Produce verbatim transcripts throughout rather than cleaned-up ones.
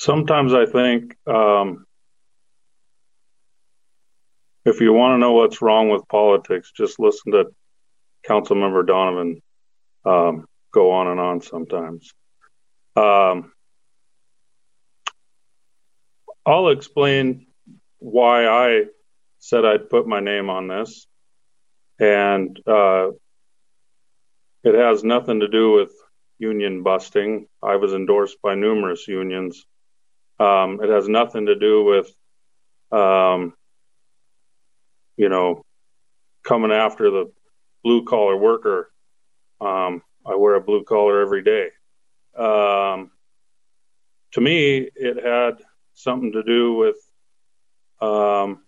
Sometimes I think um, if you want to know what's wrong with politics, just listen to Councilmember Donovan um, go on and on sometimes. Um, I'll explain why I said I'd put my name on this. And uh, it has nothing to do with union busting. I was endorsed by numerous unions. Um, it has nothing to do with, um, you know, coming after the blue collar worker. Um, I wear a blue collar every day. Um, to me, it had something to do with um,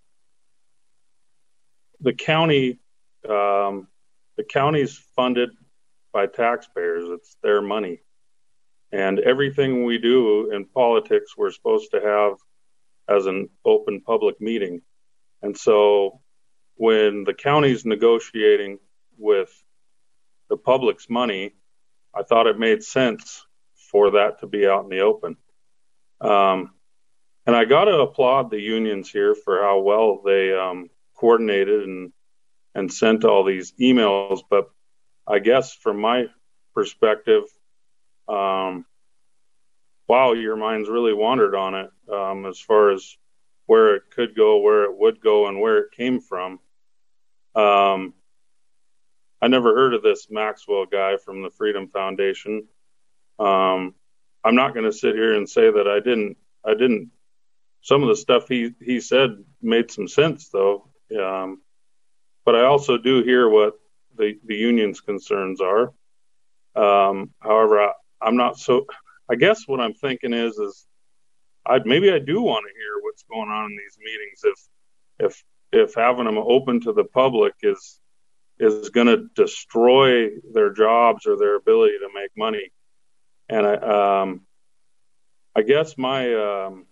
the county. Um, the county's funded by taxpayers. It's their money. And everything we do in politics, we're supposed to have as an open public meeting. And so when the county's negotiating with the public's money, I thought it made sense for that to be out in the open. Um, and I got to applaud the unions here for how well they um, coordinated and and sent all these emails. But I guess from my perspective, um, wow, your mind's really wandered on it um, as far as where it could go, where it would go, and where it came from. Um, I never heard of this Maxwell guy from the Freedom Foundation. Um, I'm not going to sit here and say that I didn't. I didn't. Some of the stuff he he said made some sense, though. Um, but I also do hear what the the union's concerns are. Um, however, I, I'm not so. I guess what I'm thinking is is I maybe I do want to hear what's going on in these meetings. If if if having them open to the public is is going to destroy their jobs or their ability to make money. And I, um, I guess my, um,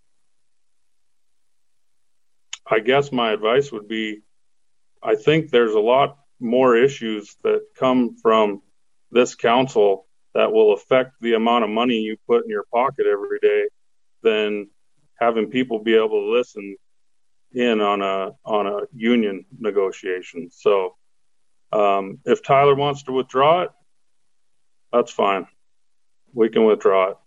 I guess my advice would be, I think there's a lot more issues that come from this council that will affect the amount of money you put in your pocket every day than having people be able to listen in on a on a union negotiation. So um, if Tyler wants to withdraw it, that's fine. We can withdraw it.